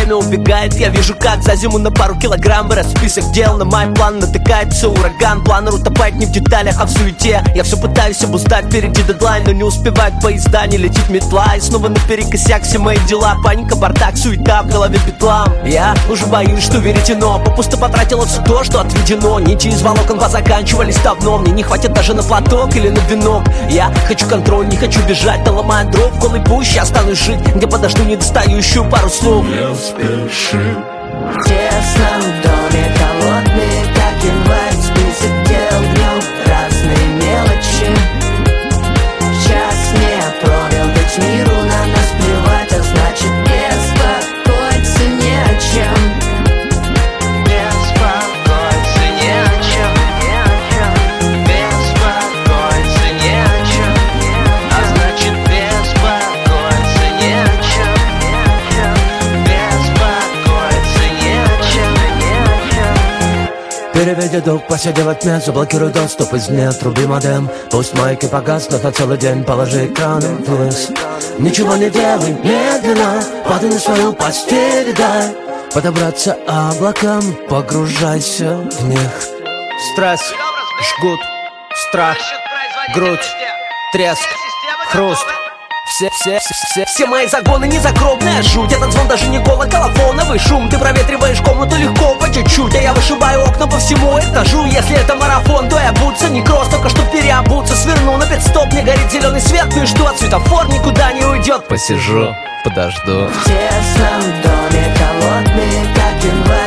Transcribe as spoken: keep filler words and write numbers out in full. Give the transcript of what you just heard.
время убегает. Я вижу, как за зиму на пару килограмм вырос список дел. На мой план натыкается ураган. Планер утопает не в деталях, а в суете. Я все пытаюсь обуздать, впереди дедлайн, но не успевает поезда, не летит метла. И снова наперекосяк все мои дела. Паника, бардак, суета, в голове петлам. Я уже боюсь, что веретено попусто потратила все то, что отведено. Нити из волокон позаканчивались давно. Мне не хватит даже на платок или на вино. Я хочу контроль, не хочу бежать, да ломая дров в голой пуще останусь жить, где подожду недостающую пару слов. Не спеши. В тесном доме холодный, как январь, список дел днем, разные мелочи. Час не пробил, ведь миру на нас плевать, а значит беспокоиться не о чем. Беспокоиться не о чем, не о чем. Беспокоиться не о чем, а значит беспокоиться не о чем, не о чем. Беспокоиться не о чем, не о чем. Переведи дух, посиди в отмен, заблокируй доступ из мне, труби модем. Пусть майки погаснут на целый день, положи экран вниз. Ничего не делай, медленно, падай на свою постель, дай подобраться облакам, погружайся в них. Стресс, жгут, страх, грудь, треск, хруст. Все, все, все, Все мои загоны не загробная жуть. Этот звон даже не колоколофоновый шум. Ты проветриваешь комнату легко по чуть-чуть, а я вышибаю окна по всему этажу. Если это марафон, то я бутся не кросс, только чтоб переобуться. Сверну на пит-стоп, мне горит зеленый свет. Ну и что, светофор никуда не уйдет. посижу, подожду. В тесном доме холодный, как январь.